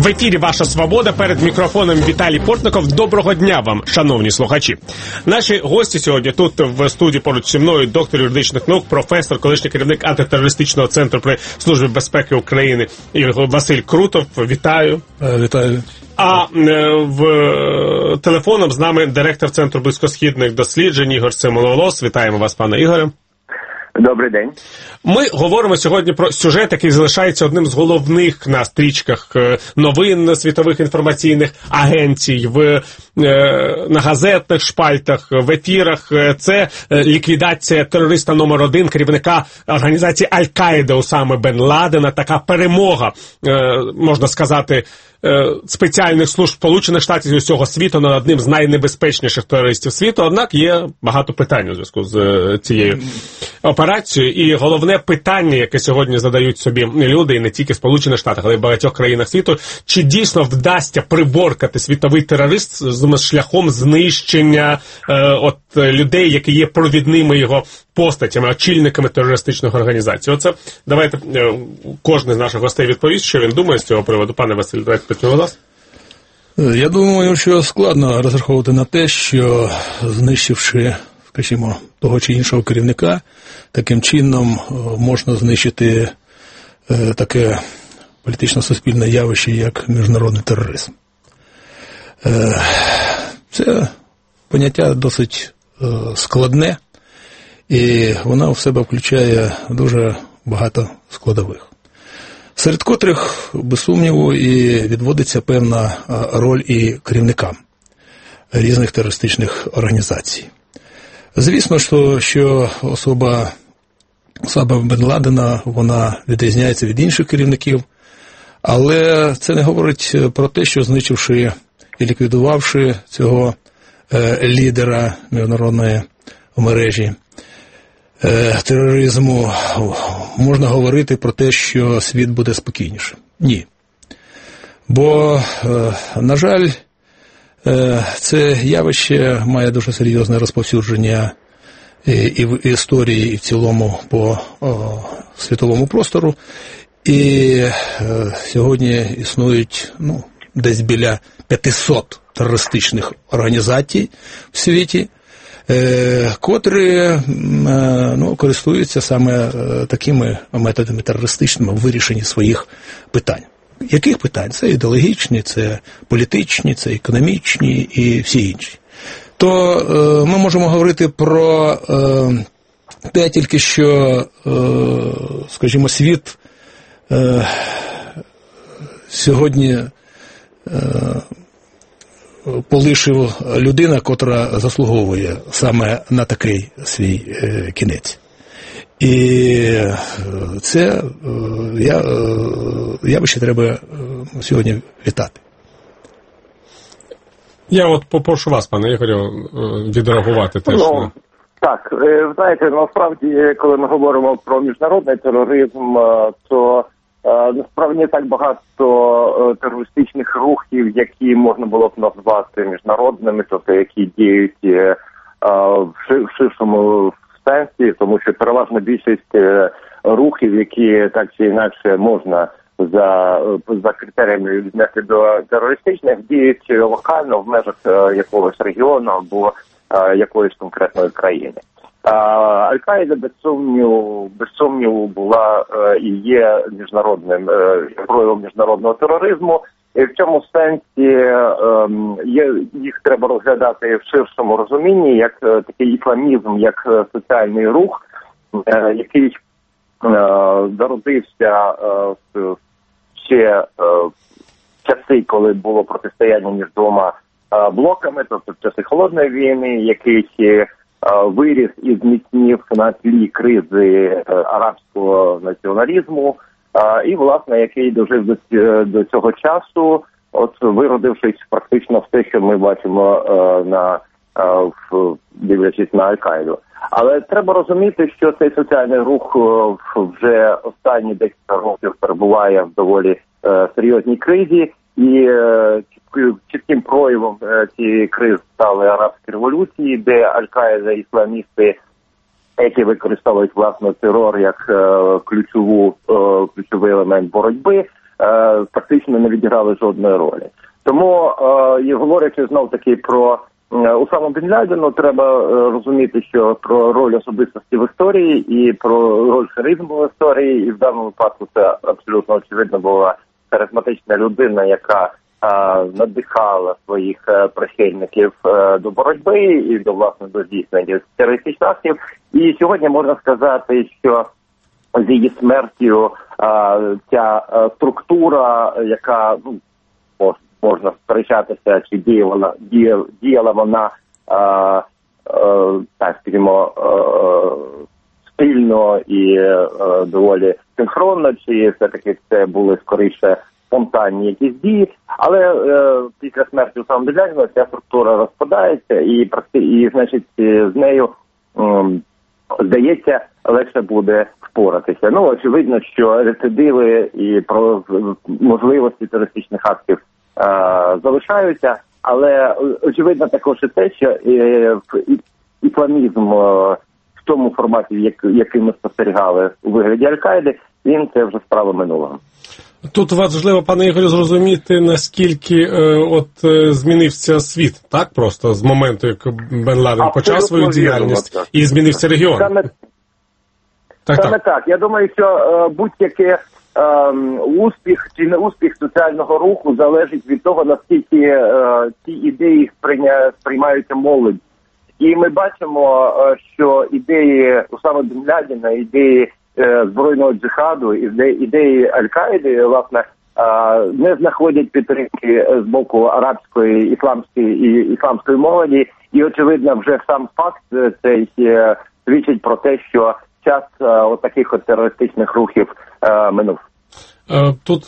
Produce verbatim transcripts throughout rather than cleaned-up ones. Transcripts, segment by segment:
В ефірі «Ваша свобода», перед мікрофоном Віталій Портников. Доброго дня вам, шановні слухачі. Наші гості сьогодні тут в студії поруч зі мною доктор юридичних наук, професор, колишній керівник антитерористичного центру при Службі безпеки України Василь Крутов. Вітаю. Вітаю. А в телефоном з нами директор Центру близькосхідних досліджень Ігор Симоноволос. Вітаємо вас, пане Ігоре. Добрий день. Ми говоримо сьогодні про сюжет, який залишається одним з головних на стрічках новин світових інформаційних агенцій, в, на газетних шпальтах, в ефірах. Це ліквідація терориста номер один, керівника організації Аль-Каїда Усами Бен Ладена. Така перемога, можна сказати, спеціальних служб Сполучених Штатів і усього світу над одним з найнебезпечніших терористів світу. Однак є багато питань у зв'язку з цією операцією. І головне питання, яке сьогодні задають собі люди, і не тільки в Сполучених Штатах, але й в багатьох країнах світу, чи дійсно вдасться приборкати світовий терорист з шляхом знищення е, от людей, які є провідними його постатями, очільниками терористичних організацій. Оце давайте е, кожен з наших гостей відповість, що він думає з цього приводу. Пане Василь, давайте почнемо вас. Я думаю, що складно розраховувати на те, що знищивши, скажімо, того чи іншого керівника, таким чином можна знищити е, таке політично-суспільне явище, як міжнародний тероризм. Е, це поняття досить е, складне, і вона в себе включає дуже багато складових, серед котрих, без сумніву, і відводиться певна роль і керівникам різних терористичних організацій. Звісно, що, що особа Усама Бен Ладена, вона відрізняється від інших керівників, але це не говорить про те, що знищивши і ліквідувавши цього е, лідера міжнародної мережі е, тероризму, можна говорити про те, що світ буде спокійнішим. Ні. Бо, е, на жаль, це явище має дуже серйозне розповсюдження і в історії, і в цілому по о, світовому простору. І е, сьогодні існують ну, десь біля п'ятсот терористичних організацій в світі, е, котрі е, ну, користуються саме е, такими методами терористичними в вирішенні своїх питань. Яких питань? Це ідеологічні, це політичні, це економічні і всі інші. То е, ми можемо говорити про е, те тільки, що, е, скажімо, світ е, сьогодні е, полишив людина, котра заслуговує саме на такий свій е, кінець. І це я, явище треба сьогодні вітати. Я от попрошу вас, пане Ігорю, відреагувати теж. Ну, так, знаєте, насправді, коли ми говоримо про міжнародний тероризм, то насправді не так багато терористичних рухів, які можна було б назвати міжнародними, тобто які діють в ширшому сенсі, тому що переважна більшість рухів, які так чи інакше можна за, за критеріями віднести до терористичних, діють локально в межах якогось регіону або якоїсь конкретної країни. Аль-Каїда, без сумніву, без сумніву була і є міжнародним проявом міжнародного тероризму. І в цьому сенсі є, їх треба розглядати в ширшому розумінні, як такий ісламізм, як соціальний рух, який зародився ще в часи, коли було протистояння між двома блоками, тобто в часи Холодної війни, який виріс і зміцнів на тлі кризи арабського націоналізму, і, власне, який дожив до, до цього часу, от виродившись практично все, що ми бачимо е, на е, в, дивлячись на Аль-Каїду. Але треба розуміти, що цей соціальний рух вже останні декілька років перебуває в доволі е, серйозній кризі, і е, чітким проявом е, цієї кризи стали арабські революції, де Аль-Каїда, ісламісти, які використовують, власне, терор як е, ключову, е, ключовий елемент боротьби, фактично не відіграли жодної ролі. Тому, е, говорячи знов-таки про Усаму Бін Ладена, треба розуміти, що про роль особистості в історії і про роль харизму в історії, і в даному випадку це абсолютно очевидно була харизматична людина, яка а, надихала своїх а, прихильників а, до боротьби і до, власне, до здійснення терористичних актів. І сьогодні можна сказати, що з її смертю а, ця а, структура, яка, ну, можна сперечатися, чи діяла, діяла, діяла вона, а, а, так скажімо, а, спільно і а, доволі синхронно, чи все-таки це були скоріше спонтанні якісь дії, але е, після смерті Усами Бін Ладена ця структура розпадається і, і значить, з нею, е, здається, легше буде впоратися. Ну, очевидно, що рецидиви і про можливості терористичних актів е, залишаються, але очевидно також і те, що е, ісламізм е, в тому форматі, який ми спостерігали у вигляді Аль-Каїди, він це вже справа минулого. Тут важливо, пане Ігорю, зрозуміти, наскільки е, от е, змінився світ, так просто, з моменту, як Бен Ладен почав свою діяльність, так, і змінився регіон. Саме так. Саме так. так. Я думаю, що е, будь-який е, успіх чи не успіх соціального руху залежить від того, наскільки е, ці ідеї сприйня, сприймаються молодь. І ми бачимо, е, що ідеї Усами Бін Ладена, ідеї збройного джихаду, ідеї Аль-Каїди, власне, не знаходять підтримки з боку арабської, ісламської і ісламської молоді. І, очевидно, вже сам факт цей свідчить про те, що час отаких от терористичних рухів минув. Тут,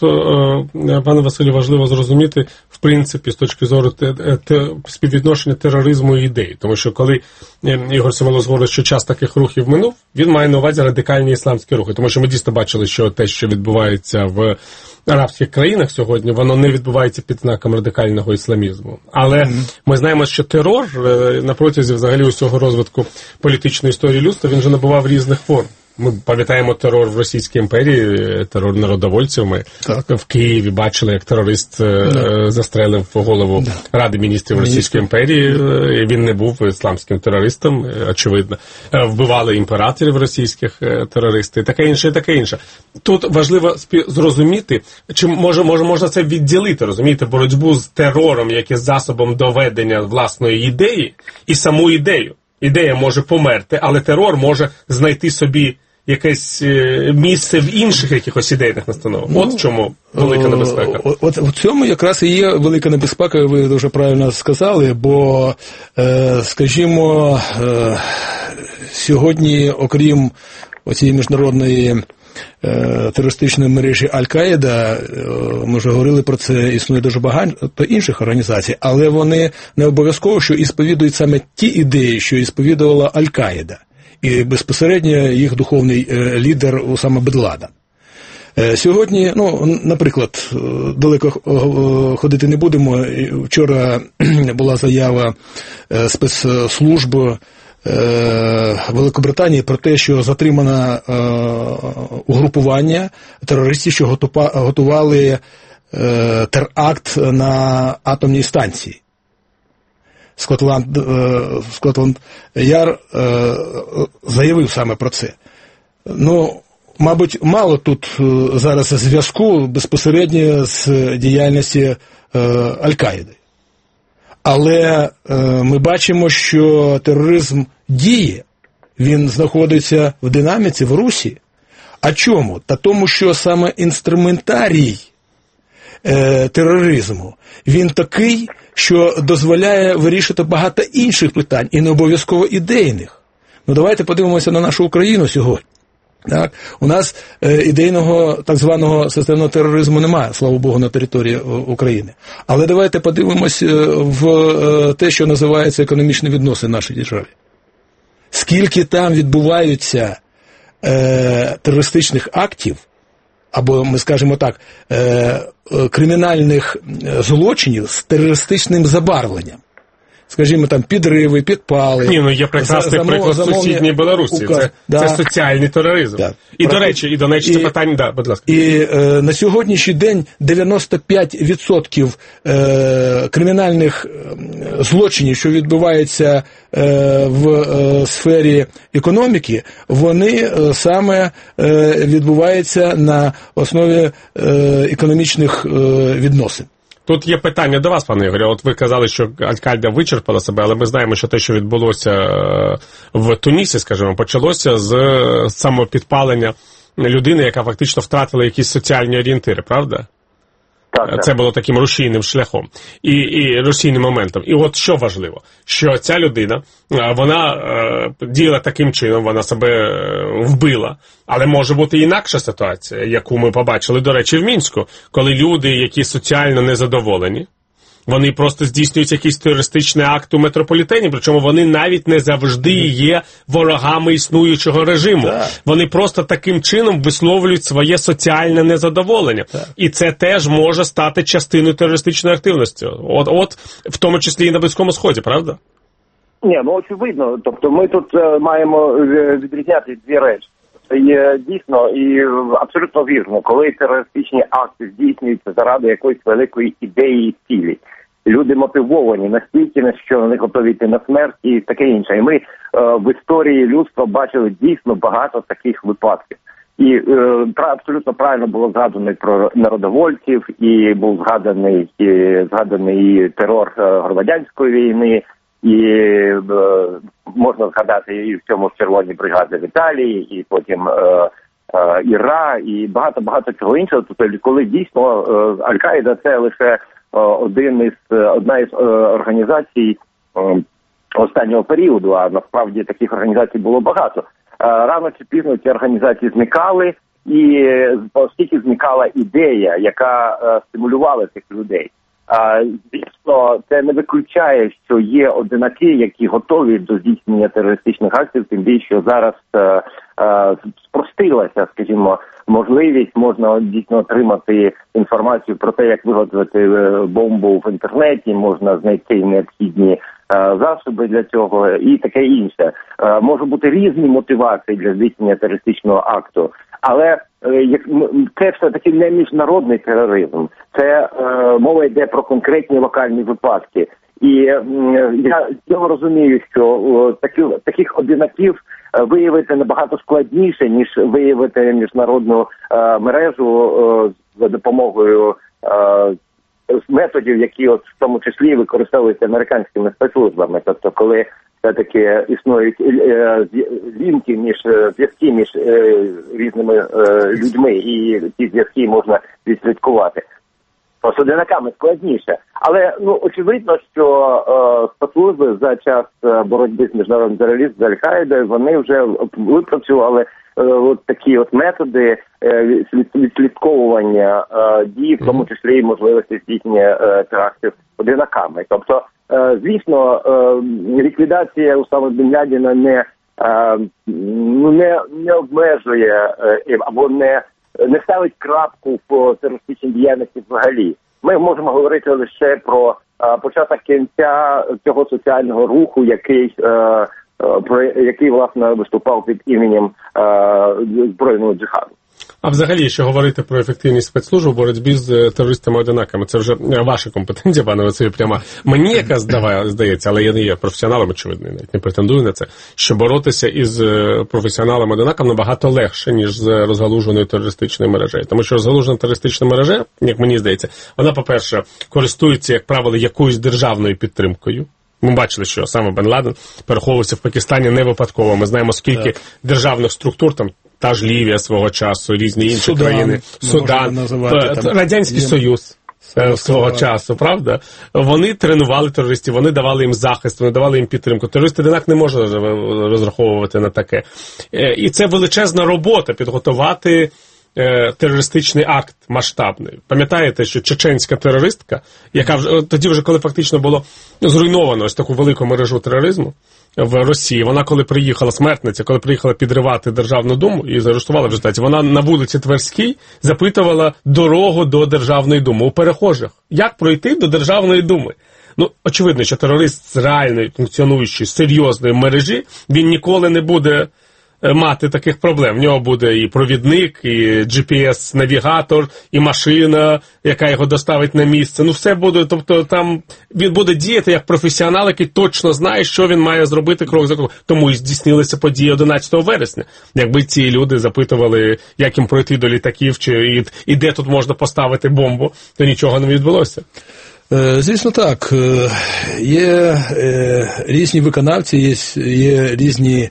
пане Василю, важливо зрозуміти, в принципі, з точки зору те, те, співвідношення тероризму і ідей. Тому що коли Ігор Семенов говорить, що час таких рухів минув, він має на увазі радикальні ісламські рухи. Тому що ми дійсно бачили, що те, що відбувається в арабських країнах сьогодні, воно не відбувається під знаком радикального ісламізму. Але mm-hmm. ми знаємо, що терор на протязі взагалі усього розвитку політичної історії людства, він вже набував різних форм. Ми пам'ятаємо терор в Російській імперії, терор народовольців. Ми так. в Києві бачили, як терорист да. застрелив голову да. Ради міністрів Російської імперії. І він не був ісламським терористом, очевидно. Вбивали імператорів російських терористів, і таке інше, і таке інше. Тут важливо зрозуміти, чи може, може можна це відділити, розумієте, боротьбу з терором, як і засобом доведення власної ідеї, і саму ідею. Ідея може померти, але терор може знайти собі якесь місце в інших якихось ідейних настановах. Ну, от в чому велика небезпека. От, от в цьому якраз і є велика небезпека, ви дуже правильно сказали, бо, е, скажімо, е, сьогодні, окрім оцієї міжнародної терористичної мережі Аль-Каїда, ми вже говорили про це, існує дуже багато інших організацій, але вони не обов'язково, що і сповідують саме ті ідеї, що і сповідувала Аль-Каїда, і безпосередньо їх духовний лідер Усама Бін Ладен. Сьогодні, ну, наприклад, далеко ходити не будемо, вчора була заява спецслужб Великобританії про те, що затримано е, угрупування терористів, що готували е, теракт на атомній станції. Скотланд, е, Скотланд Яр е, заявив саме про це. Ну, мабуть, мало тут зараз зв'язку безпосередньо з діяльністю е, Аль-Каїди. Але е, ми бачимо, що тероризм діє, він знаходиться в динаміці, в русі. А чому? Та тому, що саме інструментарій е, тероризму, він такий, що дозволяє вирішити багато інших питань, і не обов'язково ідейних. Ну, давайте подивимося на нашу Україну сьогодні. Так? У нас е, ідейного так званого системного тероризму немає, слава Богу, на території України. Але давайте подивимось в е, те, що називається економічні відносини в нашій державі. Скільки там відбуваються е, терористичних актів, або, ми скажемо так, е, кримінальних злочинів з терористичним забарвленням. скажімо, там підриви, підпали. Ні, ну є прекрасний замов, приклад замовні... сусідній Білорусі. Указ. Це, да. це соціальний тероризм. Так. І, Про... до речі, і до речі, це і... питання, да, будь ласка. І е, на сьогоднішній день дев'яносто п'ять відсотків е, кримінальних злочинів, що відбуваються е, в е, сфері економіки, вони е, саме е, відбуваються на основі е, економічних е, відносин. Тут є питання до вас, пане Ігорю. От ви казали, що Аль-Каїда вичерпала себе, але ми знаємо, що те, що відбулося в Тунісі, скажімо, почалося з самопідпалення людини, яка фактично втратила якісь соціальні орієнтири, правда? Так, так. Це було таким рушійним шляхом і, і рушійним моментом. І от що важливо, що ця людина, вона е, діяла таким чином, вона себе е, вбила, але може бути інакша ситуація, яку ми побачили, до речі, в Мінську, коли люди, які соціально незадоволені, вони просто здійснюють якийсь терористичний акт у метрополітені, причому вони навіть не завжди є ворогами існуючого режиму. Так. Вони просто таким чином висловлюють своє соціальне незадоволення. Так. І це теж може стати частиною терористичної активності. От, от в тому числі і на Близькому Сході, правда? Ні, ну очевидно. Тобто ми тут е, маємо відрізняти дві речі. Є дійсно і абсолютно вірно, коли терористичні акти здійснюються заради якоїсь великої ідеї і цілі. Люди мотивовані настільки, що вони готові йти на смерть і таке інше. І ми е, в історії людства бачили дійсно багато таких випадків. І е, абсолютно правильно було згадано про народовольців, і був згаданий, і, згаданий терор е, громадянської війни, і е, можна згадати і в цьому ж червоні бригади в Італії, і потім е, е, Іра, і багато-багато чого іншого. Тобто, коли дійсно е, Аль-Каїда – це лише один із, одна із організацій останнього періоду, а насправді таких організацій було багато. Рано чи пізно ці організації зникали, і оскільки зникала ідея, яка стимулювала цих людей. Звісно, це не виключає, що є одинаки, які готові до здійснення терористичних актів, тим більше, що зараз спростилася, скажімо, можливість, можна дійсно отримати інформацію про те, як виготовити бомбу в інтернеті, можна знайти необхідні засоби для цього і таке інше. Можуть бути різні мотивації для здійснення терористичного акту, але це все-таки не міжнародний тероризм, це мова йде про конкретні локальні випадки. І я цього розумію, що таких, таких одинаків виявити набагато складніше, ніж виявити міжнародну е, мережу е, за допомогою е, методів, які от в тому числі використовуються американськими спецслужбами. Тобто, коли все-таки існують е, лінки між зв'язки між е, різними е, людьми, і ці зв'язки можна відслідкувати. З одинаками складніше. Але, ну, очевидно, що е, спецслужби за час боротьби з міжнародним тероризмом, з Аль-Каїдою, вони вже випрацювали е, от такі от методи е, відслідковування е, дій, в тому числі і можливості здійснення е, терактів одинаками. Тобто, е, звісно, е, ліквідація Усами бен Ладена не, е, не, не обмежує е, або не не ставить крапку в терористичній діяльності взагалі. Ми можемо говорити лише про а, початок кінця цього соціального руху, який, а, а, про який, власне, виступав під іменем а, збройного джихаду. А взагалі, якщо говорити про ефективність спецслужб у боротьбі з терористами-одинаками, це вже ваша компетенція, пане Василю, прямо. Мені яка здається, але я не є професіоналом, очевидно, навіть не претендую на це, що боротися із професіоналами-одинаками набагато легше, ніж з розгалуженою терористичною мережею. Тому що розгалужена терористична мережа, як мені здається, вона, по-перше, користується, як правило, якоюсь державною підтримкою. Ми бачили, що саме Бен Ладен переховувався в Пакистані не випадково. Ми знаємо, скільки так. державних структур, там та ж Лівія свого часу, різні інші Судан, країни, Судан, називати, там, Радянський є... Союз свого Слова. часу, правда? Вони тренували терористів, вони давали їм захист, вони давали їм підтримку. Терористи однак не можуть розраховувати на таке. І це величезна робота підготувати терористичний акт масштабний. Пам'ятаєте, що чеченська терористка, яка вже тоді вже, коли фактично було зруйновано ось таку велику мережу тероризму в Росії, вона коли приїхала, смертниця, коли приїхала підривати Державну Думу і заарештувала в результаті, вона на вулиці Тверській запитувала дорогу до Державної Думи у перехожих. Як пройти до Державної Думи? Ну, очевидно, що терорист з реальної, функціонуючої, серйозної мережі, він ніколи не буде мати таких проблем. В нього буде і провідник, і джі пі ес-навігатор, і машина, яка його доставить на місце. Ну, все буде, тобто там він буде діяти як професіонал, який точно знає, що він має зробити крок за кроком. Тому і здійснилися події одинадцятого вересня. Якби ці люди запитували, як їм пройти до літаків, чи і, і де тут можна поставити бомбу, то нічого не відбулося. Звісно, так. Є різні виконавці, є, є різні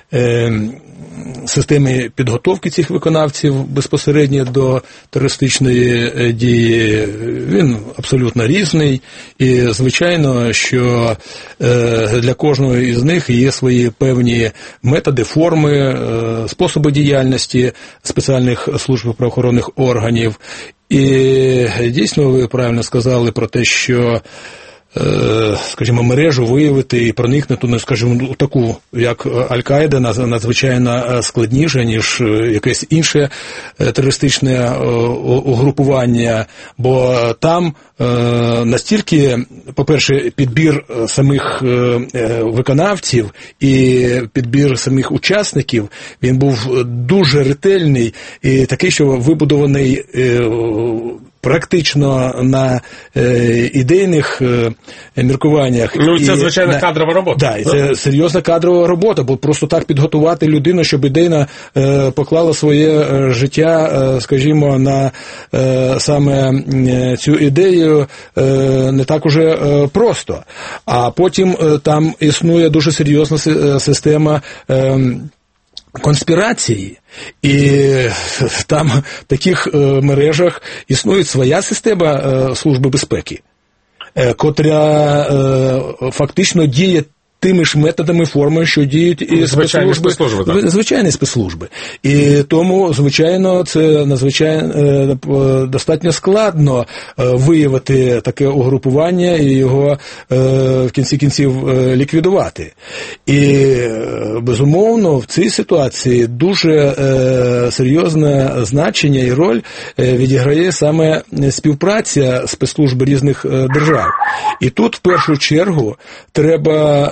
системи підготовки цих виконавців безпосередньо до терористичної дії. Він абсолютно різний. І, звичайно, що для кожного із них є свої певні методи, форми, способи діяльності спеціальних служб правоохоронних органів. І дійсно ви правильно сказали про те, що, скажімо, мережу виявити і проникнути, ну, скажімо, таку, як Аль-Каїда, надзвичайно складніше, ніж якесь інше терористичне угрупування, бо там настільки, по-перше, підбір самих виконавців і підбір самих учасників, він був дуже ретельний і такий, що вибудований практично на е, ідейних е, міркуваннях. Ну, це, звичайно, на... кадрова робота. Так, да, це серйозна кадрова робота, бо просто так підготувати людину, щоб ідейно е, поклала своє е, життя, е, скажімо, на е, саме е, цю ідею е, не так уже е, просто. А потім е, там існує дуже серйозна система е, конспірації, і там в таких е, мережах існує своя система е, служби безпеки, е, котра е, фактично діє тими ж методами, формами, що діють і звичайні спецслужби. спецслужби, звичайні спецслужби. І тому, звичайно, це надзвичайно достатньо складно виявити таке угрупування і його в кінці кінців ліквідувати. І, безумовно, в цій ситуації дуже серйозне значення і роль відіграє саме співпраця спецслужб різних держав. І тут, в першу чергу, треба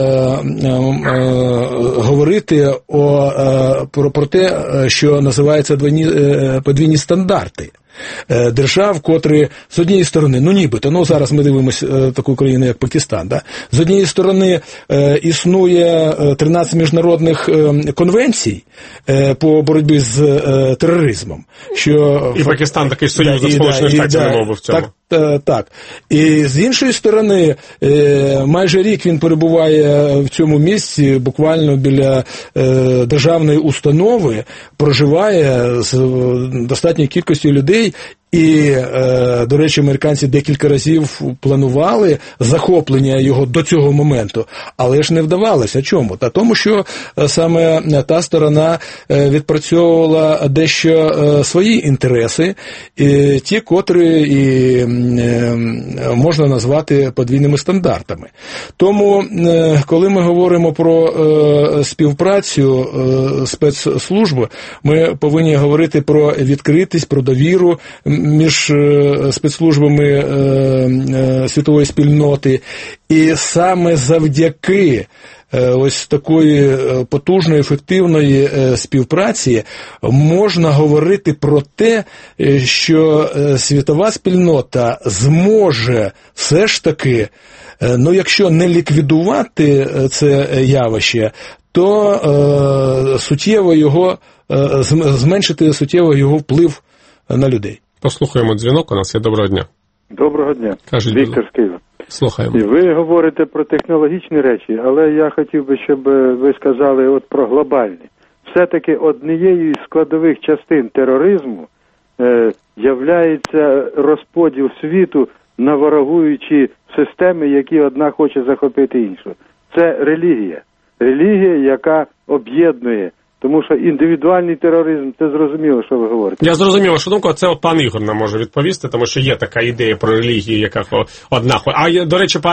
говорити о, про, про те, що називається двойні, подвійні стандарти держав, котрі з однієї сторони, ну нібито, ну зараз ми дивимося таку країну, як Пакистан, да? З однієї сторони е, існує тринадцять міжнародних е, конвенцій е, по боротьбі з е, тероризмом. Що, і Пакистан такий союз до Сполучених Штатів не мов би в цьому. Так, так. І з іншої сторони, майже рік він перебуває в цьому місці, буквально біля державної установи, проживає з достатньою кількістю людей. І, до речі, американці декілька разів планували захоплення його до цього моменту, але ж не вдавалося. Чому? Та тому, що саме та сторона відпрацьовувала дещо свої інтереси, і ті, котрі і можна назвати подвійними стандартами. Тому, коли ми говоримо про співпрацю спецслужб, ми повинні говорити про відкритість, про довіру між спецслужбами світової спільноти. І саме завдяки ось такої потужної, ефективної співпраці можна говорити про те, що світова спільнота зможе все ж таки, ну якщо не ліквідувати це явище, то е, суттєво його, е, зменшити суттєво його вплив на людей. Послухаємо дзвінок, у нас є. Доброго дня. Доброго дня. Кажуть, Віктор з Києва. Слухаємо. І ви говорите про технологічні речі, але я хотів би, щоб ви сказали от про глобальні. Все-таки однією із складових частин тероризму е, являється розподіл світу на ворогуючі системи, які одна хоче захопити іншу. Це релігія. Релігія, яка об'єднує. Тому що індивідуальний тероризм, це зрозуміло, що ви говорите. Я зрозумів вашу думку, а це от пан Ігор нам може відповісти, тому що є така ідея про релігію, яка одна. А, до речі, пане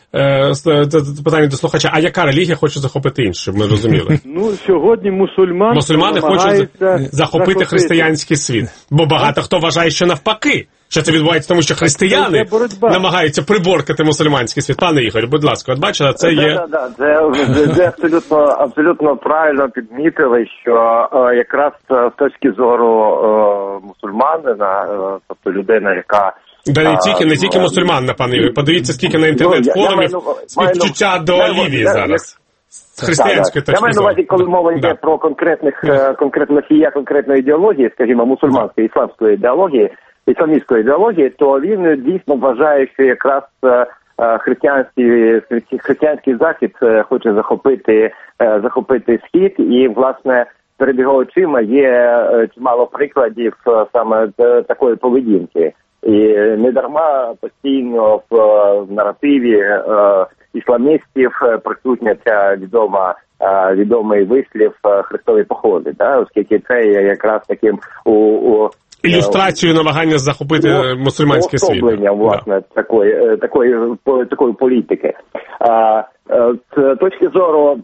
е, питання до слухача, а яка релігія хоче захопити іншу, щоб ми розуміли? Ну, сьогодні мусульман Мусульмани хочуть захопити християнський світ. Бо багато хто вважає, що навпаки, що це відбувається тому, що християни намагаються приборкати мусульманський світ. Пане Ігор, будь ласка, от бачите, це є... Так, так, це, це абсолютно, абсолютно правильно підмітили, що е, якраз з точки зору е, мусульманина, е, тобто людина, яка... Да не тільки, не тільки мусульман, пане Ігор. Подивіться, скільки на інтернет-форумів співчуття до Лівії зараз. З християнської точки зору. Я маю на увазі, коли мова йде про конкретних, конкретно носія конкретної ідеології, скажімо, мусульманської, ісламської ідеології, ісламістської ідеології, то він дійсно вважає, що якраз християнський, християнський захід хоче захопити, захопити схід, і, власне, перед його очима є чимало прикладів саме такої поведінки. І не дарма постійно в, в наративі е, ісламістів присутня ця відома, е, відомий вислів е, Христові походи, да? Оскільки це є якраз таким у, у ілюстрацією намагання захопити у, мусульманський світ. Особлення, власне, да. такої, такої, такої політики. Е, е, з точки зору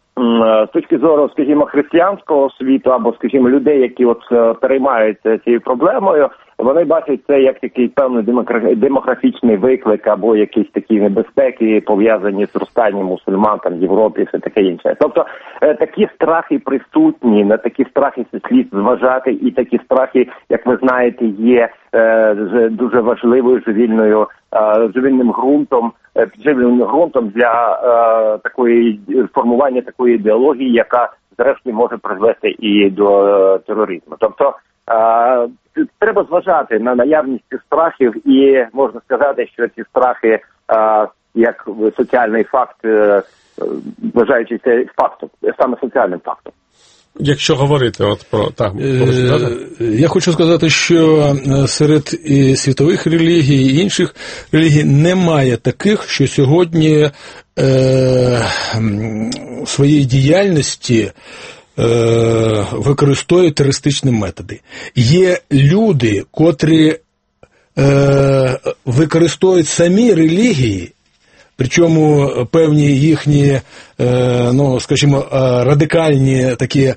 З точки зору, скажімо, християнського світу, або, скажімо, людей, які от переймаються цією проблемою, вони бачать це як такий певний демографічний виклик, або якісь такі небезпеки, пов'язані з зростанням мусульман там в Європі і все таке інше. Тобто такі страхи присутні, на такі страхи слід зважати, і такі страхи, як ви знаєте, є е, дуже важливою живільною, е, живільним ґрунтом, підживленим ґрунтом для е, такої формування такої ідеології, яка зрештою може призвести і до е, тероризму. Тобто е, треба зважати на наявність цих страхів, і можна сказати, що ці страхи е, як соціальний факт, е, вважаючи це фактом, саме соціальним фактом. Якщо говорити от про так, я хочу сказати, що серед і світових релігій і інших релігій немає таких, що сьогодні е, в своїй діяльності е, використовують терористичні методи. Є люди, котрі е, використовують самі релігії, причому певні їхні, ну, скажімо, радикальні такі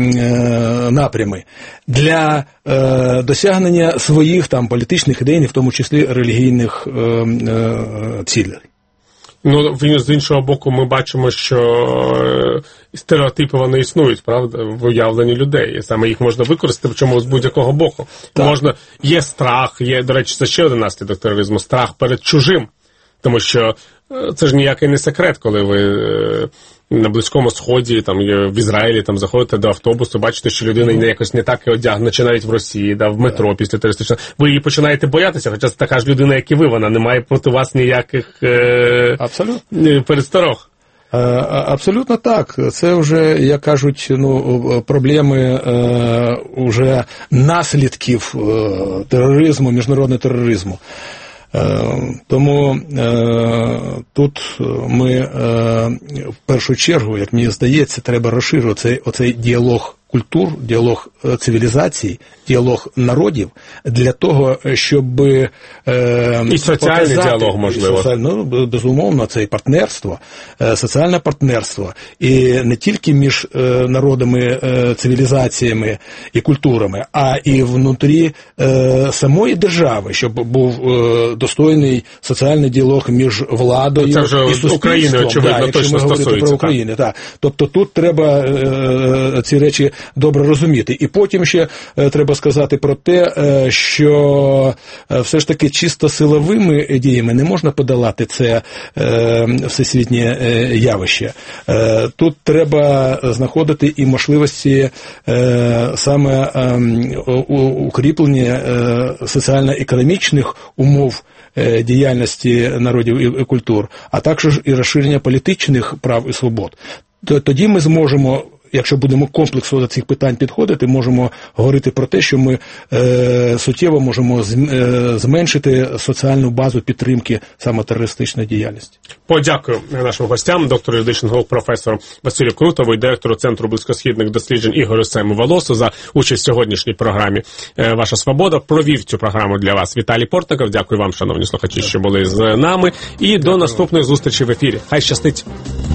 напрями для досягнення своїх там політичних ідей, в тому числі релігійних цілей. Ну, з іншого боку, ми бачимо, що стереотипи вони існують, правда, в уявленні людей. Саме їх можна використати, причому з будь-якого боку. Можна, є страх, є, до речі, це ще один наслідок тероризму, страх перед чужим. Тому що це ж ніякий не секрет, коли ви на Близькому Сході, там, в Ізраїлі там, заходите до автобусу, бачите, що людина mm-hmm. якось не так одягнена, чи навіть в Росії, да, в метро після терористичного. Ви її починаєте боятися, хоча це така ж людина, як і ви, вона не має проти вас ніяких е... пересторог. Абсолютно так. Це вже, як кажуть, ну, проблеми е, уже наслідків е, тероризму, міжнародного тероризму. Тому е, тут ми е, в першу чергу, як мені здається, треба розширити оцей, оцей діалог культур, діалог цивілізацій, діалог народів для того, щоб е, і соціальний показати, діалог, можливо. Соціаль, ну, безумовно, це і партнерство, е, соціальне партнерство. І не тільки між е, народами, е, цивілізаціями і культурами, а і внутрі е, самої держави, щоб був е, достойний соціальний діалог між владою це вже і суспільством. України, очевидно, да, точно стосується. Про Україну, так. Тобто тут треба е, ці речі добре розуміти. І потім ще е, треба сказати про те, е, що е, все ж таки чисто силовими діями не можна подолати це е, всесвітнє е, явище. Е, тут треба знаходити і можливості е, саме е, укріплення е, соціально-економічних умов е, діяльності народів і, і культур, а також і розширення політичних прав і свобод. Тоді ми зможемо якщо будемо комплексно до цих питань підходити, можемо говорити про те, що ми е, суттєво можемо зменшити соціальну базу підтримки саме терористичної діяльності. Подякую нашим гостям, доктору юридичних наук, професору Василю Крутову і директору Центру близькосхідних досліджень Ігорю Сему Волосу за участь в сьогоднішній програмі «Ваша свобода». Провів цю програму для вас Віталій Портников. Дякую вам, шановні слухачі, що були з нами. І до наступної зустрічі в ефірі. Хай щастить!